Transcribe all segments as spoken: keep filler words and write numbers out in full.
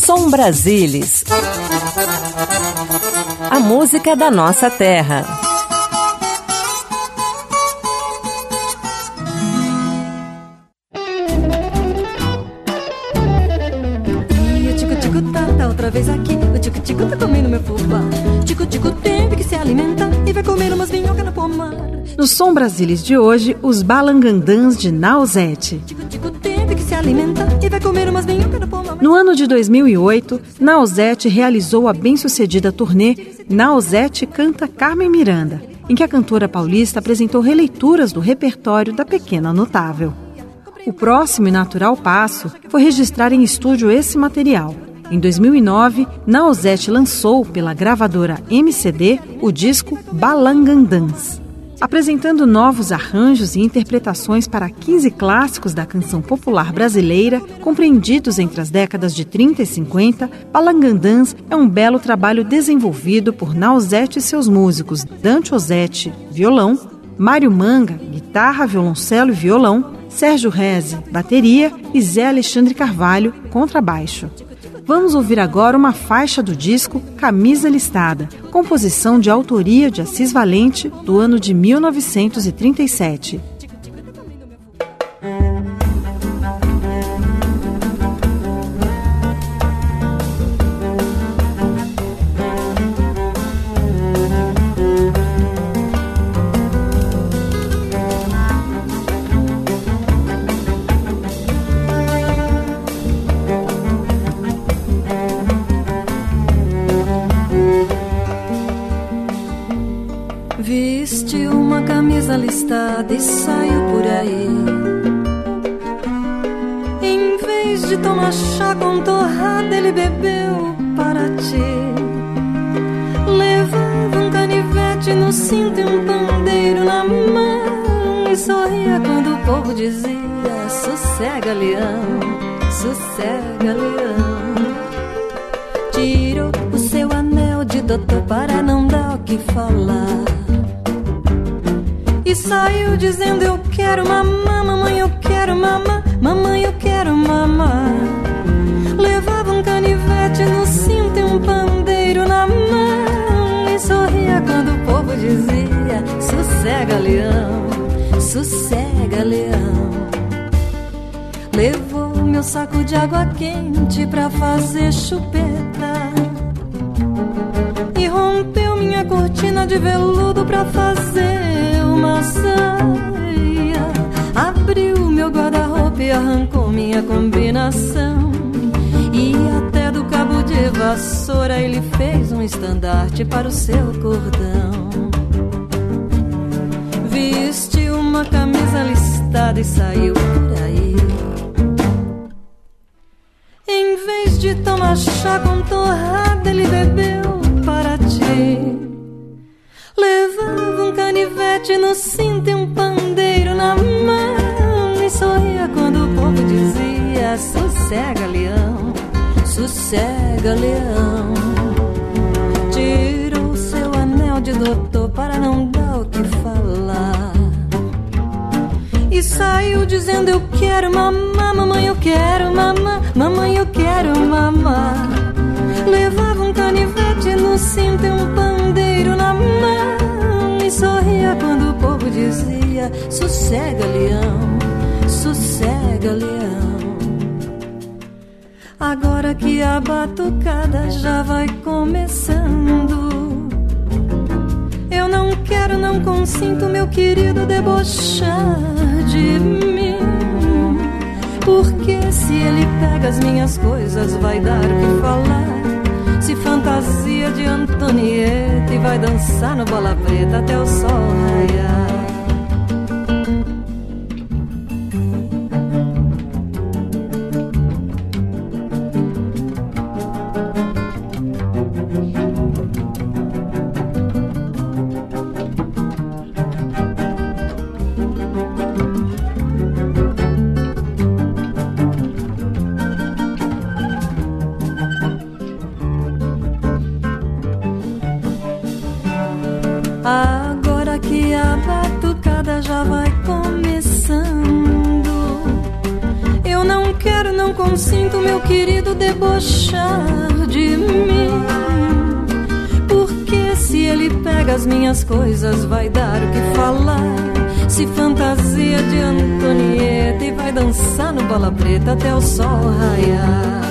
Som Brasilis. A música da nossa terra. E o tico-tico tá, tá outra vez aqui. O tico-tico tá comendo meu fubá. Tico-tico teve que se alimentar e vai comer umas minhocas no pomar. No Som Brasilis de hoje, os balangandãs de Nausete. Tico-tico teve que se alimentar e vai comer umas minhocas no pomar. No ano de dois mil e oito, Nausete realizou a bem-sucedida turnê Nausete Canta Carmen Miranda, em que a cantora paulista apresentou releituras do repertório da Pequena Notável. O próximo e natural passo foi registrar em estúdio esse material. Em dois mil e nove, Nausete lançou, pela gravadora M C D, o disco Balangandãs, apresentando novos arranjos e interpretações para quinze clássicos da canção popular brasileira, compreendidos entre as décadas de trinta e cinquenta. Balangandãs é um belo trabalho desenvolvido por Nausete e seus músicos Dante Ozzetti, violão, Mário Manga, guitarra, violoncelo e violão, Sérgio Reze, bateria e Zé Alexandre Carvalho, contrabaixo. Vamos ouvir agora uma faixa do disco Camisa Listada, composição de autoria de Assis Valente, do ano de mil novecentos e trinta e sete. Viste uma camisa listada e saiu por aí. Em vez de tomar chá com torrada, ele bebeu para ti. Levava um canivete no cinto e um pandeiro na mão, e sorria quando o povo dizia: sossega, leão, sossega, leão. Tirou o seu anel de doutor para não dar o que falar, e saiu dizendo: eu quero mamar, mamãe, eu quero mamar, mamãe, eu quero mamar. Levava um canivete no cinto e um pandeiro na mão, e sorria quando o povo dizia: sossega, leão, sossega, leão. Levou meu saco de água quente pra fazer chupeta, e rompeu minha cortina de veludo pra fazer uma saia. Abriu meu guarda-roupa e arrancou minha combinação, e até do cabo de vassoura ele fez um estandarte para o seu cordão. Vestiu uma camisa listada e saiu por aí. Em vez de tomar chá com torrada, ele bebeu para ti. Levava um canivete no cinto e um pandeiro na mão, e sorria quando o povo dizia: sossega, leão, sossega, leão. Tirou seu anel de doutor para não dar o que falar, e saiu dizendo: eu quero mamar, mamãe, eu quero mamar, mamãe, eu quero mamar. Levava um canivete no cinto e um pandeiro na mão, e sorria quando o povo dizia: sossega, leão, sossega, leão. Agora que a batucada já vai começando, eu não quero, não consinto, meu querido, debochar de mim, porque se ele pega as minhas coisas vai dar o que falar. Se fantasia de Antonieta e vai dançar no Bola Preta até o sol raiar. Agora que a quero, não consinto, meu querido, debochar de mim. Porque se ele pega as minhas coisas, vai dar o que falar. Se fantasia de Antonieta e vai dançar no Bola Preta até o sol raiar.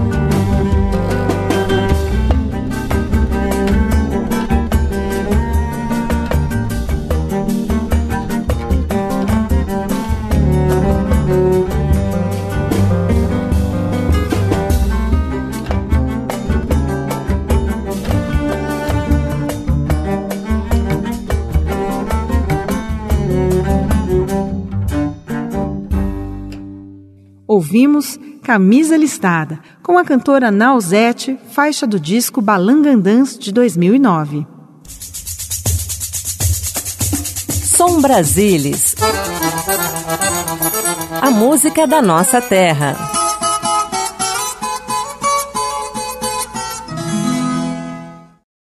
Ouvimos Camisa Listada, com a cantora Nausete, faixa do disco Balangandãs de dois mil e nove. Som Brasilis, a música da nossa terra.